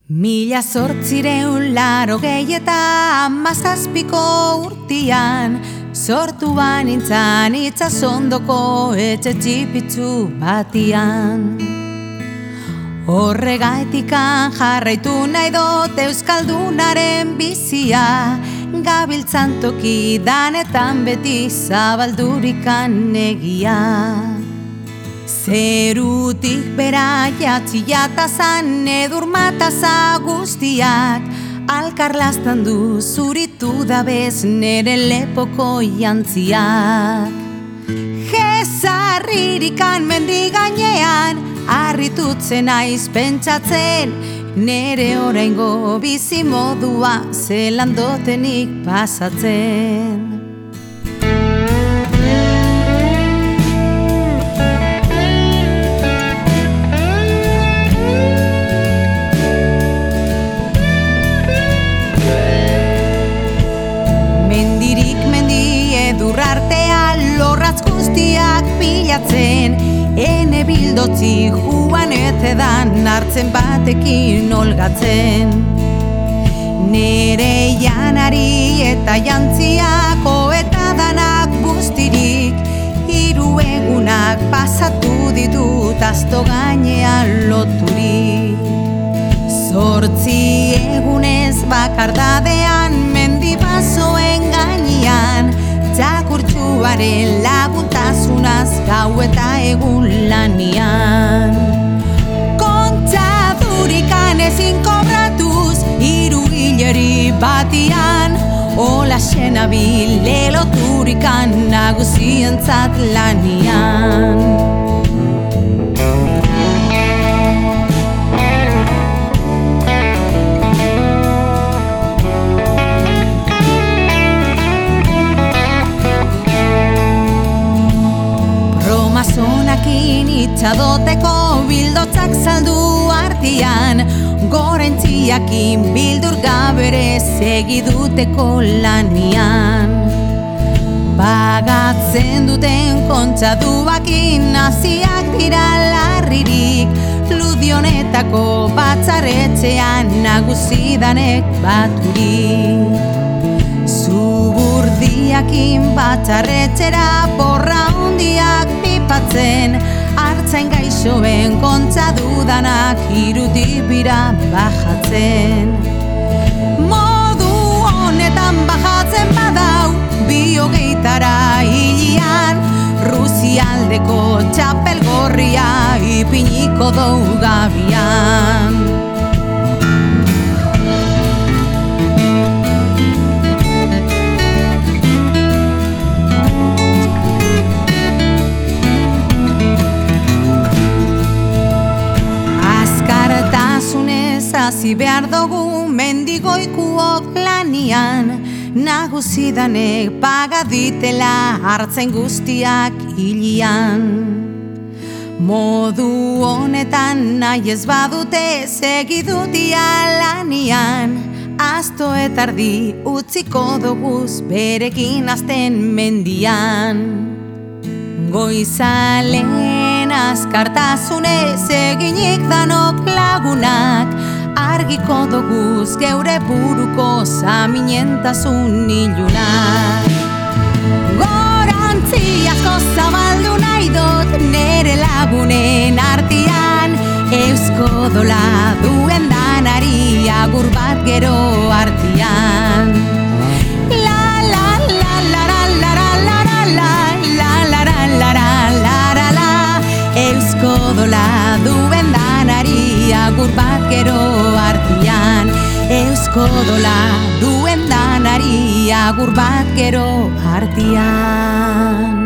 1887 urtian sortuan nintzan itsasondoko etxe txipitzu batian. Horregaitikan jarraitu nahi dut euskaldunaren bizia, gabiltzan toki danetan beti zabaldurikan egia. Zerutik bera jatziatazan edurmataza guztiak, alkarlastan du zuritu dabez nere lepoko jantziak. Jezarririkan mendigainean, harritutzen aiz pentsatzen, nere oraingo bizi modua zelan dotenik pasatzen. Edurrartea lorratz guztiak pilatzen, ene bildotzi juan etedan hartzen batekin olgatzen. Nere janari eta jantziako eta danak guztirik, hiru egunak pasatu ditut asto gainean loturik. 8 egunez bakardadean mendibazoen gainean, txakurtxuaren laguntasunaz gau eta egun lanian. Kontadurikan ezin kobratuz, 3 hileri batian, hola xenabil leloturikan nagusientzat lanian. Zonakin itxadoteko bildotzak saldu artian, gorentziakin bildur gabere segiduteko lanian. Pagatzen duten kontxaduakin naziak dira larririk, ludionetako batzarretxean nagusidanek baturik. Zugurdiakin batzarretxera porra hondiak pipatzen, hartzain gaixoen kontxadudanak irutipira bajatzen. Modu honetan bajatzen badau, 28 hilian, Rusialdeko txapel gorria ipiniko dou gabian. Hasi behar dugu mendigoikuok lanian, nagusidanek pagaditela hartzen guztiak hilian. Modu honetan nahi ez badute segidutia lanian, asto eta erdi utziko doguz berekin azten mendian. Goizalen azkartasunez eginik danok lagunak, argiko doguz geure buruko zamiñentasun ilunak. Gorantzi asko zabaldu nahi dut nere lagunen artian, eusko dola duen danari agur bat gero artian. La la la la la la la la la la la la la la la la, eusko dola duen danari agur bat gero artian, eusko dola duen danari agur bat gero artian.